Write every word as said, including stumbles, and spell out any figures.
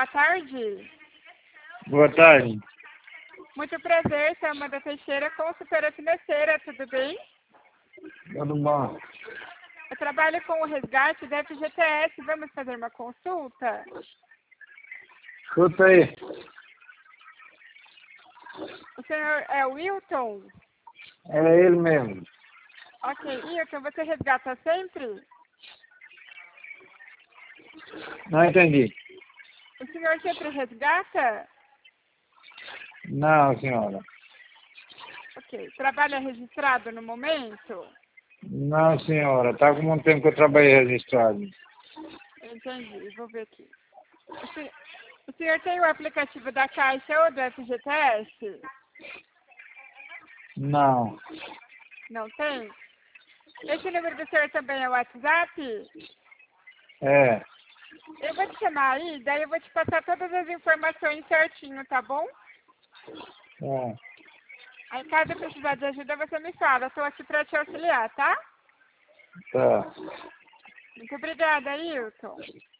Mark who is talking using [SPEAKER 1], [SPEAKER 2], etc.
[SPEAKER 1] tarde.
[SPEAKER 2] Boa tarde.
[SPEAKER 1] Muito prazer, sou Amanda Teixeira, consultora financeira, tudo bem?
[SPEAKER 2] Tudo bom?
[SPEAKER 1] Eu trabalho com o resgate da F G T S, vamos fazer uma consulta?
[SPEAKER 2] Escuta aí.
[SPEAKER 1] O senhor é o Wilton?
[SPEAKER 2] É ele mesmo.
[SPEAKER 1] Ok, Wilton, você resgata sempre?
[SPEAKER 2] Não entendi.
[SPEAKER 1] O senhor sempre resgata?
[SPEAKER 2] Não, senhora.
[SPEAKER 1] Ok, trabalha registrado no momento?
[SPEAKER 2] Não, senhora. Tá com muito tempo que eu trabalhei registrado.
[SPEAKER 1] Entendi, vou ver aqui. O senhor, o senhor tem o aplicativo da Caixa ou do F G T S?
[SPEAKER 2] Não.
[SPEAKER 1] Não tem? Esse número do senhor também é o WhatsApp?
[SPEAKER 2] É.
[SPEAKER 1] Eu vou te chamar aí, daí eu vou te passar todas as informações certinho, tá bom?
[SPEAKER 2] É.
[SPEAKER 1] Aí caso precisar de ajuda, você me fala. Eu tô aqui pra te auxiliar, tá?
[SPEAKER 2] Tá.
[SPEAKER 1] Muito obrigada, Hilton.